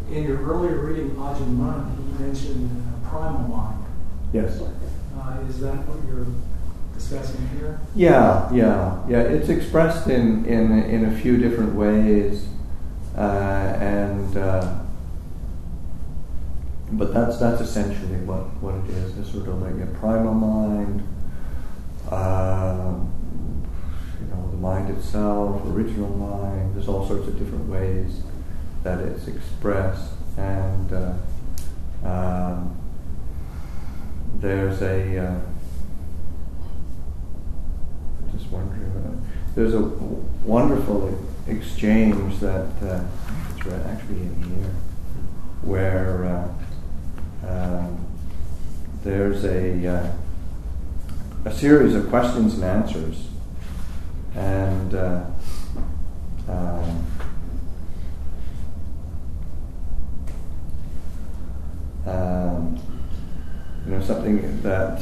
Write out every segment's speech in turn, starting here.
In your earlier reading, Ajahn Mun, he mentioned primal mind. Yes. Is that what you're discussing here? Yeah. It's expressed in a few different ways, but that's essentially what it is. It's sort of like a primal mind, the mind itself, original mind. There's all sorts of different ways that it's expressed, and there's a. Just wondering. There's a wonderful exchange that it's actually in here, where there's a series of questions and answers, and something that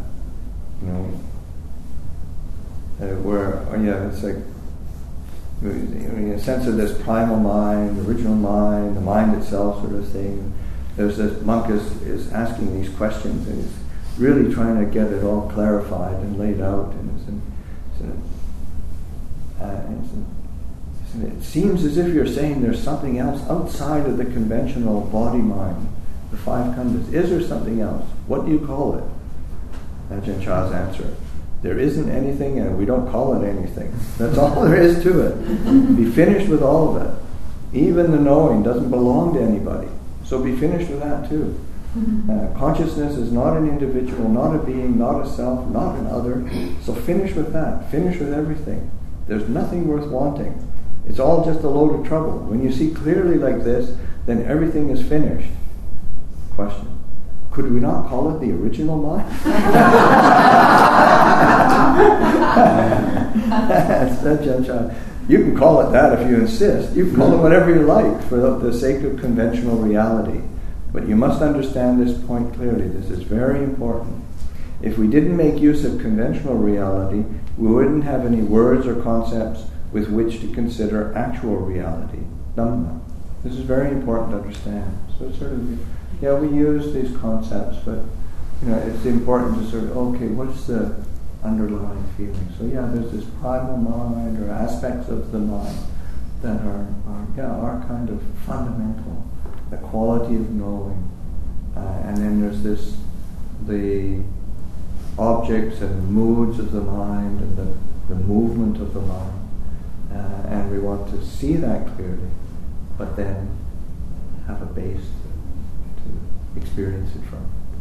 it's like a sense of this primal mind, original mind, the mind itself, sort of thing. There's this monk is asking these questions, and he's really trying to get it all clarified and laid out. It seems as if you're saying there's something else outside of the conventional body mind, the five khandhas. Is there something else? What do you call it? Ajahn Chah's answer: there isn't anything, and we don't call it anything. That's all there is to it. Be finished with all of it. Even the knowing doesn't belong to anybody. So be finished with that too. Consciousness is not an individual, not a being, not a self, not an other. So finish with that. Finish with everything. There's nothing worth wanting. It's all just a load of trouble. When you see clearly like this, then everything is finished. Question: could we not call it the original mind? You can call it that if you insist. You can call it whatever you like for the sake of conventional reality. But you must understand this point clearly. This is very important. If we didn't make use of conventional reality, we wouldn't have any words or concepts with which to consider actual reality, Dhamma. This is very important to understand. So it's sort of, we use these concepts, but it's important to sort of, okay, what's the underlying feeling? So there's this primal mind or aspects of the mind that are kind of fundamental, the quality of knowing, and then there's the objects and moods of the mind and the movement of the mind, and we want to see that clearly, but then have a base to experience it from.